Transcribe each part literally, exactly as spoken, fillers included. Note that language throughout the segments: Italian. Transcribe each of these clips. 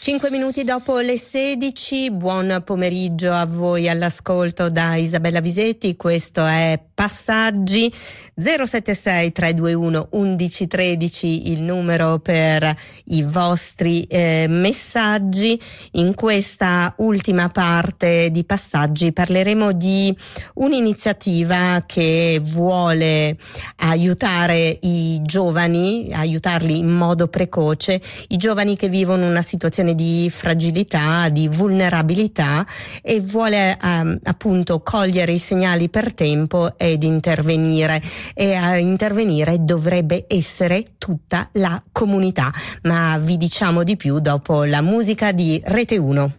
cinque minuti dopo le sedici, buon pomeriggio a voi all'ascolto da Isabella Visetti, questo è Passaggi. Zero sette sei tre due uno undici tredici il numero per i vostri eh, messaggi. In questa ultima parte di Passaggi parleremo di un'iniziativa che vuole aiutare i giovani, aiutarli in modo precoce, i giovani che vivono una situazione di fragilità, di vulnerabilità, e vuole ehm, appunto cogliere i segnali per tempo ed intervenire. E a intervenire dovrebbe essere tutta la comunità, ma vi diciamo di più dopo la musica di Rete uno.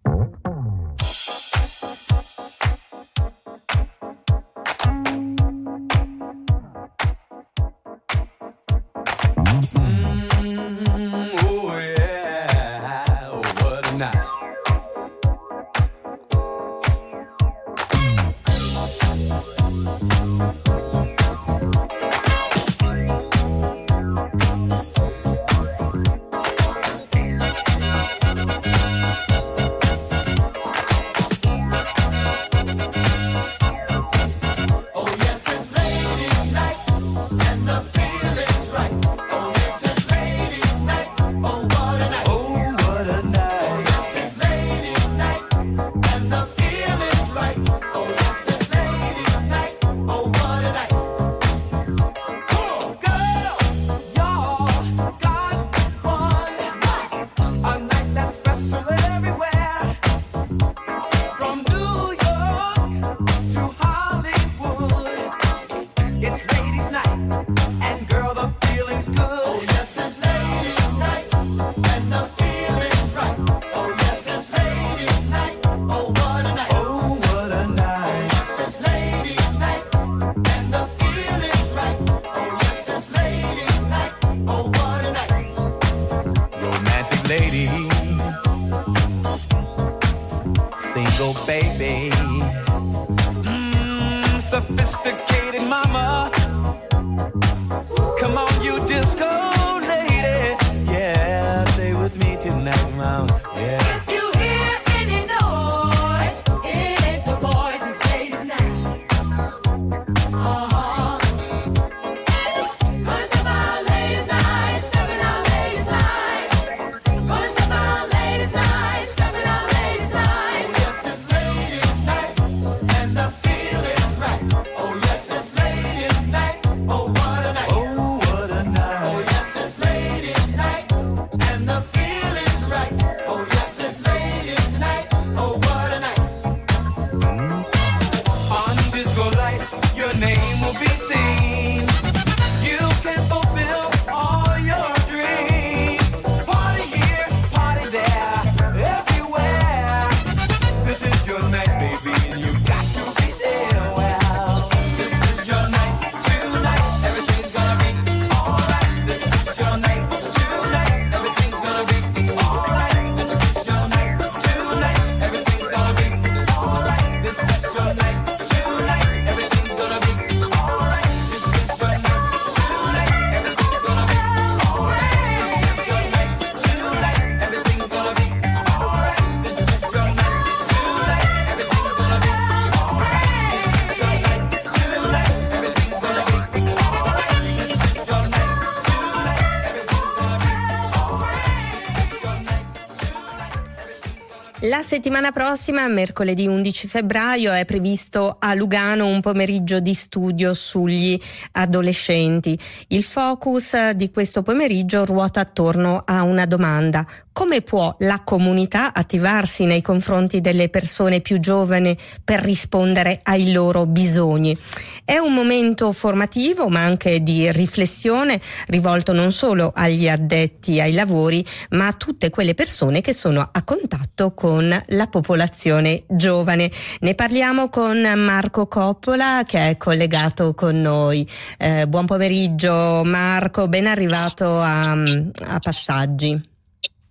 La settimana prossima, mercoledì undici febbraio, è previsto a Lugano un pomeriggio di studio sugli adolescenti. Il focus di questo pomeriggio ruota attorno a una domanda: come può la comunità attivarsi nei confronti delle persone più giovani per rispondere ai loro bisogni? È un momento formativo ma anche di riflessione, rivolto non solo agli addetti ai lavori ma a tutte quelle persone che sono a contatto con la popolazione giovane. Ne parliamo con Marco Coppola, che è collegato con noi. Eh, buon pomeriggio Marco, ben arrivato a, a Passaggi.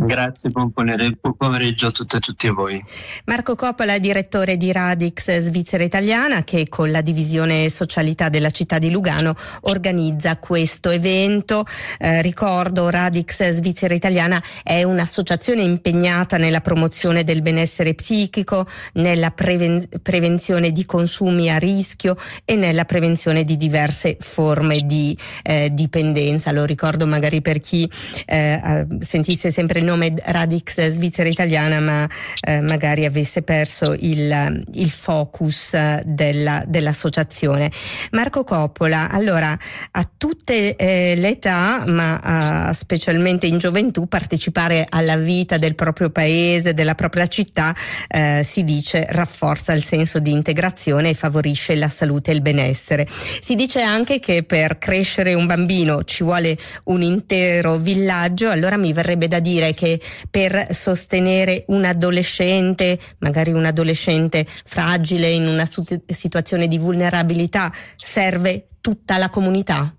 Grazie, buon pomeriggio a tutte e tutti voi. Marco Coppola, direttore di Radix Svizzera Italiana, che con la divisione socialità della città di Lugano organizza questo evento. Eh, ricordo, Radix Svizzera Italiana è un'associazione impegnata nella promozione del benessere psichico, nella preven- prevenzione di consumi a rischio e nella prevenzione di diverse forme di eh, dipendenza. Lo ricordo magari per chi eh, sentisse sempre il nome Radix Svizzera Italiana, ma eh, magari avesse perso il, il focus della, dell'associazione. Marco Coppola, allora, a tutte eh, le età, ma uh, specialmente in gioventù, partecipare alla vita del proprio paese, della propria città, eh, si dice rafforza il senso di integrazione e favorisce la salute e il benessere. Si dice anche che per crescere un bambino ci vuole un intero villaggio, allora mi verrebbe da dire che per sostenere un adolescente, magari un adolescente fragile in una situazione di vulnerabilità, serve tutta la comunità?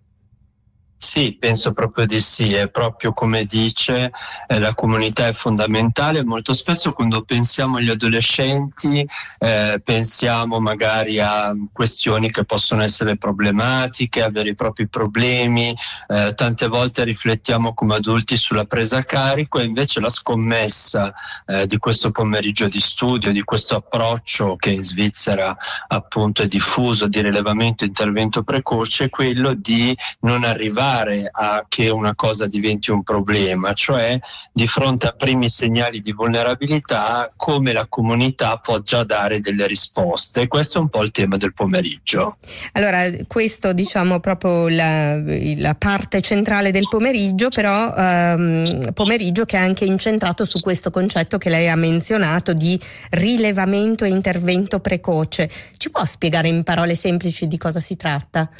Sì, penso proprio di sì, è proprio come dice, eh, la comunità è fondamentale. Molto spesso quando pensiamo agli adolescenti eh, pensiamo magari a questioni che possono essere problematiche, avere i propri problemi, eh, tante volte riflettiamo come adulti sulla presa a carico, e invece la scommessa eh, di questo pomeriggio di studio, di questo approccio che in Svizzera appunto è diffuso, di rilevamento e intervento precoce, è quello di non arrivare a che una cosa diventi un problema, cioè di fronte a primi segnali di vulnerabilità come la comunità può già dare delle risposte. Questo è un po' il tema del pomeriggio. Allora, questo diciamo proprio la, la parte centrale del pomeriggio, però ehm, pomeriggio che è anche incentrato su questo concetto che lei ha menzionato di rilevamento e intervento precoce. Ci può spiegare in parole semplici di cosa si tratta?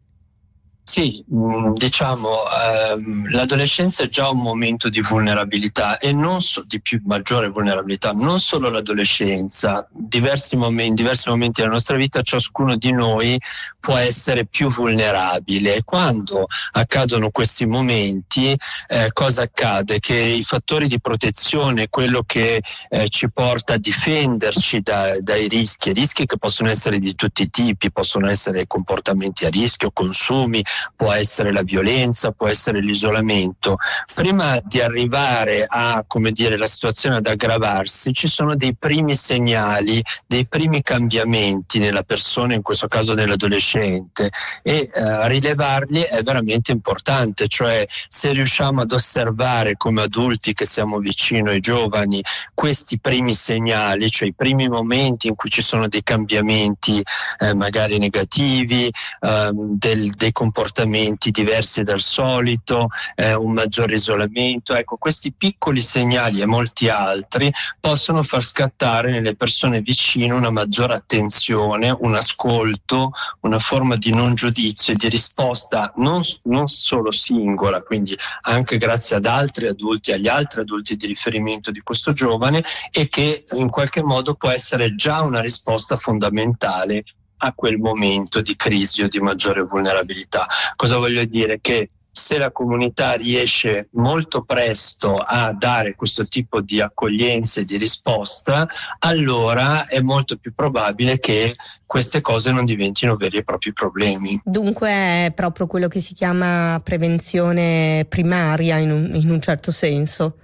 Sì, diciamo ehm, l'adolescenza è già un momento di vulnerabilità, e non so, di più maggiore vulnerabilità, non solo l'adolescenza. Diversi momenti, in diversi momenti della nostra vita ciascuno di noi può essere più vulnerabile, e quando accadono questi momenti eh, cosa accade? Che i fattori di protezione, quello che eh, ci porta a difenderci da, dai rischi, rischi che possono essere di tutti i tipi, possono essere comportamenti a rischio, consumi, può essere la violenza, può essere l'isolamento. Prima di arrivare a, come dire, la situazione ad aggravarsi, ci sono dei primi segnali, dei primi cambiamenti nella persona, in questo caso nell'adolescente, e eh, rilevarli è veramente importante. Cioè, se riusciamo ad osservare come adulti che siamo vicino ai giovani questi primi segnali, cioè i primi momenti in cui ci sono dei cambiamenti eh, magari negativi, ehm, del, dei comportamenti diversi dal solito, eh, un maggiore isolamento, ecco, questi piccoli segnali e molti altri possono far scattare nelle persone vicine una maggiore attenzione, un ascolto, una forma di non giudizio e di risposta non, non solo singola, quindi anche grazie ad altri adulti, agli altri adulti di riferimento di questo giovane, e che in qualche modo può essere già una risposta fondamentale a quel momento di crisi o di maggiore vulnerabilità. Cosa voglio dire? Che se la comunità riesce molto presto a dare questo tipo di accoglienza e di risposta, allora è molto più probabile che queste cose non diventino veri e propri problemi. Dunque è proprio quello che si chiama prevenzione primaria in un, in un certo senso.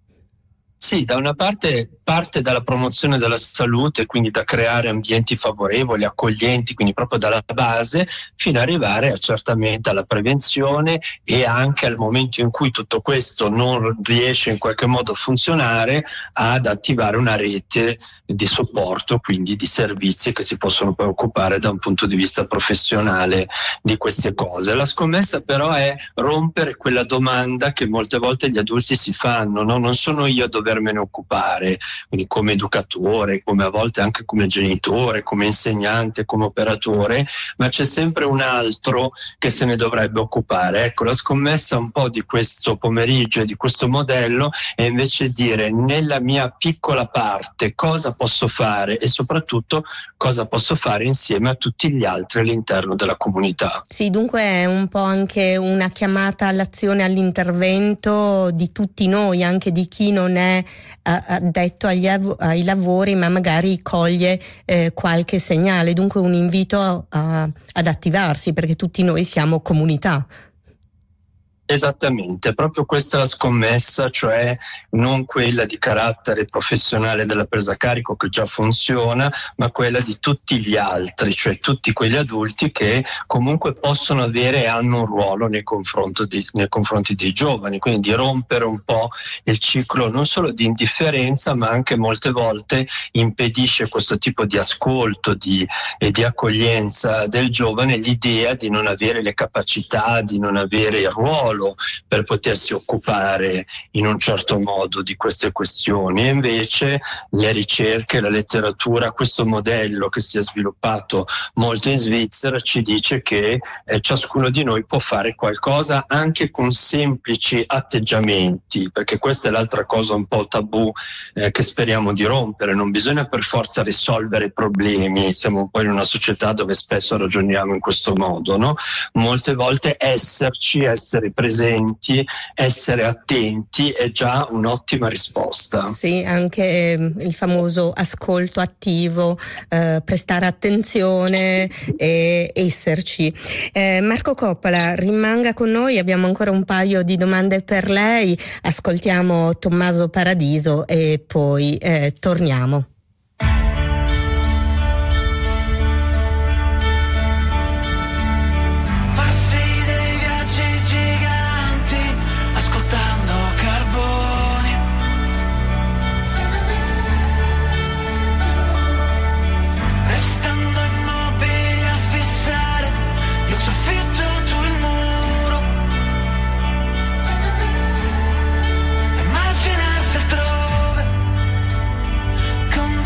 Sì, da una parte parte dalla promozione della salute, quindi da creare ambienti favorevoli, accoglienti, quindi proprio dalla base, fino ad arrivare a, certamente alla prevenzione, e anche al momento in cui tutto questo non riesce in qualche modo a funzionare, ad attivare una rete di supporto, quindi di servizi che si possono poi occupare da un punto di vista professionale di queste cose. La scommessa però è rompere quella domanda che molte volte gli adulti si fanno, no? Non sono io a dover dovermene occupare, quindi come educatore, come a volte anche come genitore, come insegnante, come operatore, ma c'è sempre un altro che se ne dovrebbe occupare. Ecco, la scommessa un po' di questo pomeriggio e di questo modello è invece dire: nella mia piccola parte cosa posso fare e soprattutto cosa posso fare insieme a tutti gli altri all'interno della comunità. Sì, dunque è un po' anche una chiamata all'azione, all'intervento di tutti noi, anche di chi non è uh, addetto agli av- ai lavori ma magari coglie eh, qualche segnale, dunque un invito a, ad attivarsi, perché tutti noi siamo comunità. Esattamente, proprio questa è la scommessa, cioè non quella di carattere professionale della presa a carico che già funziona, ma quella di tutti gli altri, cioè tutti quegli adulti che comunque possono avere e hanno un ruolo nei confronti, di, nei confronti dei giovani, quindi di rompere un po' il ciclo non solo di indifferenza, ma anche molte volte impedisce questo tipo di ascolto di, e di accoglienza del giovane l'idea di non avere le capacità, di non avere il ruolo per potersi occupare in un certo modo di queste questioni. E invece le ricerche, la letteratura, questo modello che si è sviluppato molto in Svizzera ci dice che eh, ciascuno di noi può fare qualcosa anche con semplici atteggiamenti, perché questa è l'altra cosa un po' tabù eh, che speriamo di rompere. Non bisogna per forza risolvere i problemi, siamo un po' in una società dove spesso ragioniamo in questo modo, no? Molte volte esserci, essere presenti, essere attenti è già un'ottima risposta. Sì, anche eh, il famoso ascolto attivo, eh, prestare attenzione e esserci. Eh, Marco Coppola, rimanga con noi, abbiamo ancora un paio di domande per lei, ascoltiamo Tommaso Paradiso e poi eh, torniamo. Come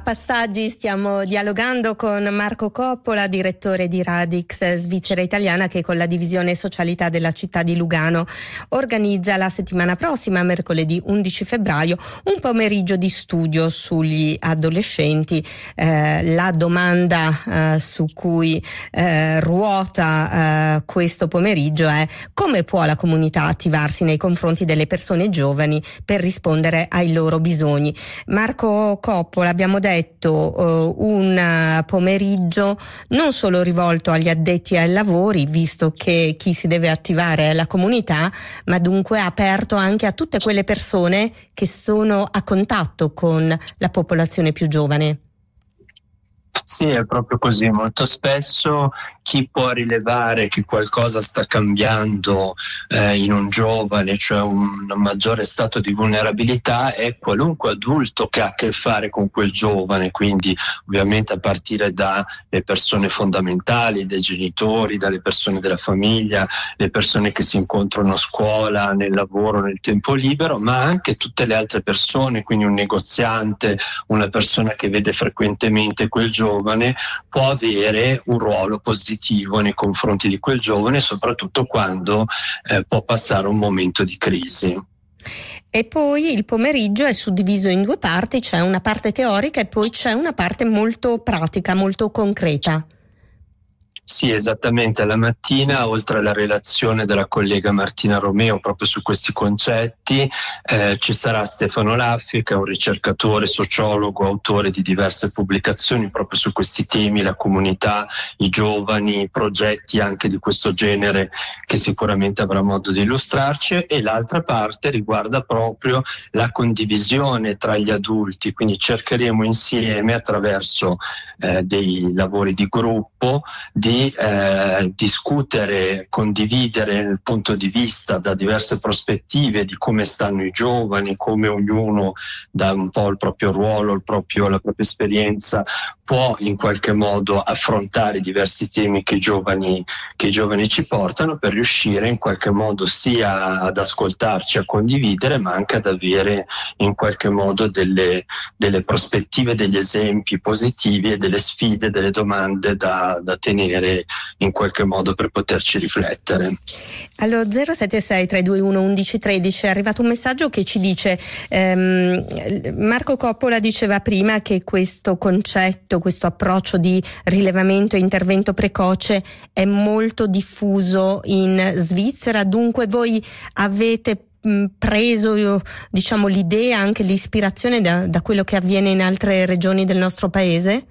Passaggi stiamo dialogando con Marco Coppola, direttore di Radix Svizzera Italiana, che con la divisione socialità della città di Lugano organizza la settimana prossima, mercoledì undici febbraio, un pomeriggio di studio sugli adolescenti. Eh, la domanda eh, su cui eh, ruota eh, questo pomeriggio è: come può la comunità attivarsi nei confronti delle persone giovani per rispondere ai loro bisogni? Marco Coppola, abbiamo detto uh, un pomeriggio non solo rivolto agli addetti ai lavori, visto che chi si deve attivare è la comunità, ma dunque aperto anche a tutte quelle persone che sono a contatto con la popolazione più giovane. Sì, è proprio così. Molto spesso chi può rilevare che qualcosa sta cambiando eh, in un giovane, cioè un maggiore stato di vulnerabilità, è qualunque adulto che ha a che fare con quel giovane, quindi ovviamente a partire dalle persone fondamentali, dai genitori, dalle persone della famiglia, le persone che si incontrano a scuola, nel lavoro, nel tempo libero, ma anche tutte le altre persone, quindi un negoziante, una persona che vede frequentemente quel giovane può avere un ruolo positivo nei confronti di quel giovane, soprattutto quando eh, può passare un momento di crisi. E poi il pomeriggio è suddiviso in due parti, c'è una parte teorica e poi c'è una parte molto pratica, molto concreta. Sì, esattamente. La mattina, oltre alla relazione della collega Martina Romeo proprio su questi concetti, eh, ci sarà Stefano Laffi, che è un ricercatore, sociologo, autore di diverse pubblicazioni proprio su questi temi, la comunità, i giovani, progetti anche di questo genere che sicuramente avrà modo di illustrarci, e l'altra parte riguarda proprio la condivisione tra gli adulti, quindi cercheremo insieme attraverso eh, dei lavori di gruppo di di eh, discutere, condividere il punto di vista da diverse prospettive di come stanno i giovani, come ognuno dà un po' il proprio ruolo, il proprio, la propria esperienza, può in qualche modo affrontare i diversi temi che i giovani, che i giovani ci portano, per riuscire in qualche modo sia ad ascoltarci, a condividere, ma anche ad avere in qualche modo delle, delle prospettive, degli esempi positivi e delle sfide, delle domande da, da tenere in qualche modo per poterci riflettere. Allo zero sette sei tre due uno undici tredici è arrivato un messaggio che ci dice ehm, Marco Coppola diceva prima che questo concetto, questo approccio di rilevamento e intervento precoce è molto diffuso in Svizzera, dunque voi avete preso, diciamo, l'idea, anche l'ispirazione da, da quello che avviene in altre regioni del nostro paese?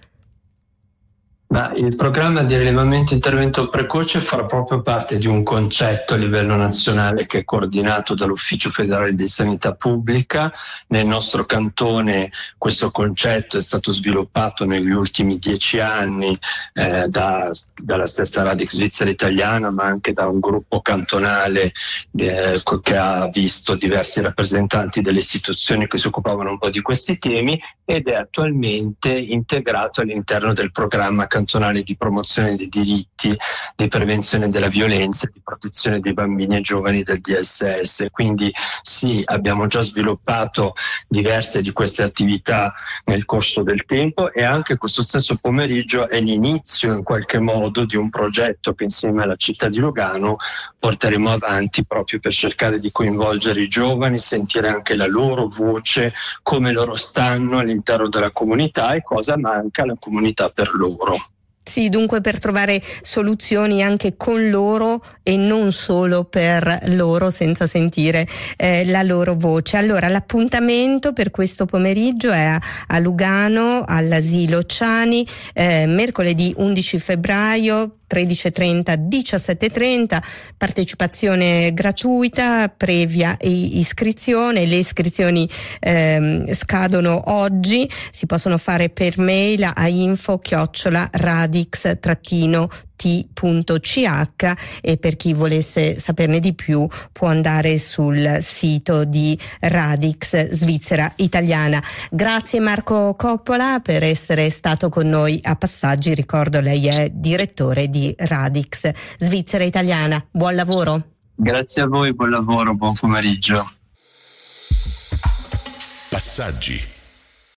Ma il programma di rilevamento e intervento precoce farà proprio parte di un concetto a livello nazionale che è coordinato dall'Ufficio Federale di Sanità Pubblica. Nel nostro cantone questo concetto è stato sviluppato negli ultimi dieci anni eh, da, dalla stessa Radix Svizzera Italiana, ma anche da un gruppo cantonale eh, che ha visto diversi rappresentanti delle istituzioni che si occupavano un po' di questi temi, ed è attualmente integrato all'interno del programma cantonale di promozione dei diritti, di prevenzione della violenza e di protezione dei bambini e giovani del D S S. Quindi sì, abbiamo già sviluppato diverse di queste attività nel corso del tempo, e anche questo stesso pomeriggio è l'inizio in qualche modo di un progetto che insieme alla città di Lugano porteremo avanti proprio per cercare di coinvolgere i giovani, sentire anche la loro voce, come loro stanno all'interno della comunità e cosa manca alla comunità per loro. Sì, dunque per trovare soluzioni anche con loro e non solo per loro, senza sentire eh, la loro voce. Allora, l'appuntamento per questo pomeriggio è a, a Lugano, all'Asilo Ciani, eh, mercoledì undici febbraio, tredici e trenta, diciassette e trenta, partecipazione gratuita, previa iscrizione. Le iscrizioni ehm, scadono oggi, si possono fare per mail a info chiocciola radix trattino t punto c h, e per chi volesse saperne di più può andare sul sito di Radix Svizzera Italiana. Grazie Marco Coppola per essere stato con noi a Passaggi. Ricordo, lei è direttore di Radix Svizzera Italiana. Buon lavoro. Grazie a voi, buon lavoro, buon pomeriggio. Passaggi.